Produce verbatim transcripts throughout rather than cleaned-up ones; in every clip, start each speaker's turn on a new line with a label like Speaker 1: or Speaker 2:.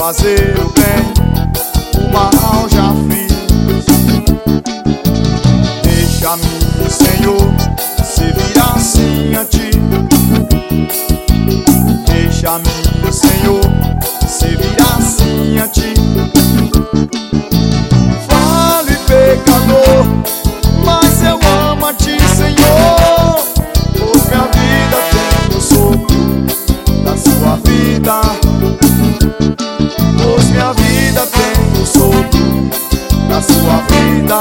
Speaker 1: fazer o bem, o mal já fiz. Deixa-me, Senhor, servir assim a ti. Deixa-me, Senhor, servir assim a ti. Fale, pecador, mas eu amo a ti, Senhor, pois minha vida tem o sopro da sua vida. Pois minha vida tem o sopro da sua vida.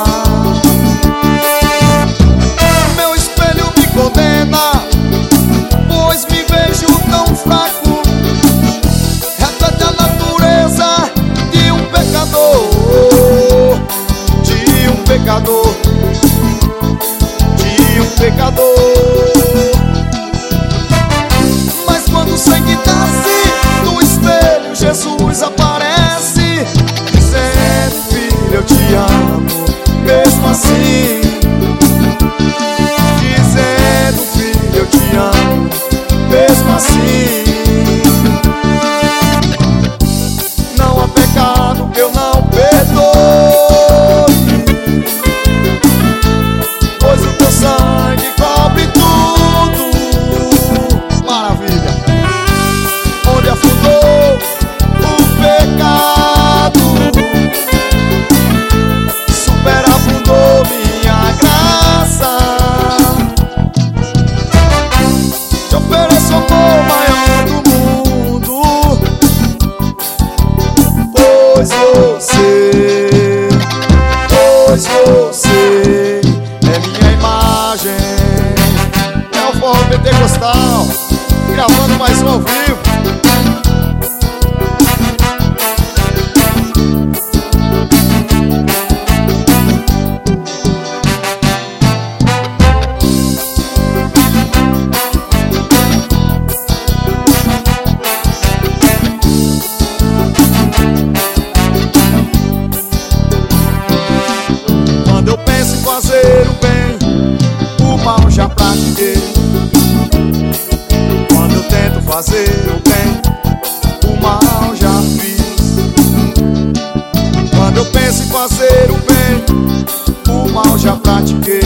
Speaker 1: Meu espelho me condena, pois me vejo tão fraco. Retrate a natureza de um pecador, de um pecador, de um pecador. Mas quando o sangue nasce no espelho, Jesus aparece, dizendo: filho, eu te amo, mesmo assim. Dizendo: filho, eu te amo, mesmo assim. Não há pecado que eu não perdoe, pois o teu sangue cobre tudo. Maravilha! Onde afundou o pecado, superabundou minha graça. Te ofereço o amor maior do mundo, pois você, pois você é minha imagem. É o forró pentecostal, gravando mais um ao vivo. Quando eu penso em fazer o bem, o mal já pratiquei. Quando eu tento fazer o bem, o mal já fiz. Quando eu penso em fazer o bem, o mal já pratiquei.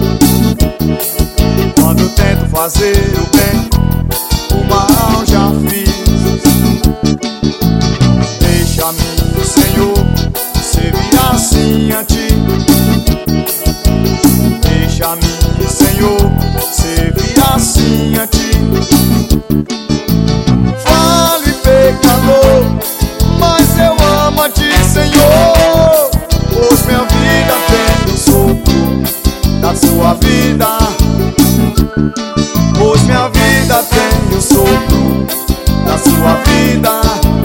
Speaker 1: Quando eu tento fazer o bem, o mal já fiz. Deixa-me, Senhor, servir assim a ti. Deixa-me, Senhor, servir assim a ti. Fale, pecador, mas eu amo a ti, Senhor, pois minha vida tem o sopro da sua vida. Pois minha vida tem o sopro da sua vida.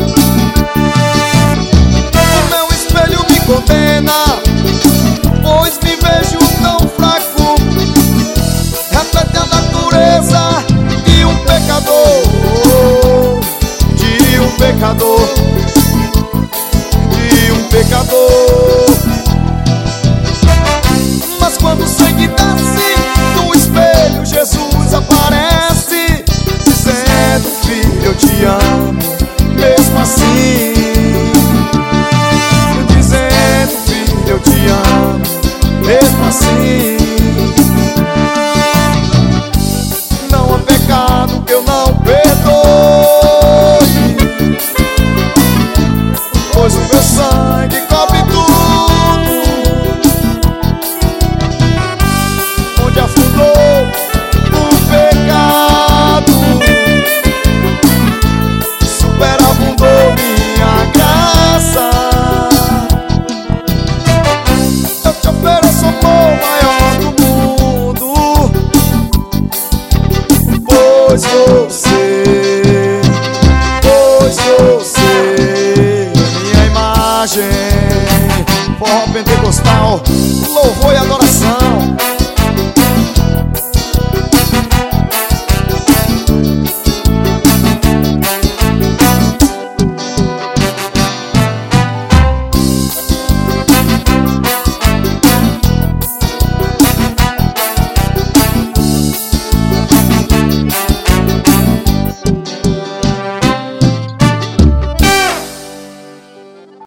Speaker 1: O meu espelho me condena, pois me vejo tão fraco. Retrate a natureza de um pecador, de um pecador, de um pecador. Mas quando o sangue nasce no espelho, Jesus aparece, dizendo: filho, eu te amo, mesmo assim. Dizendo: filho, eu te amo, mesmo assim. Não há pecado que eu não perdoe,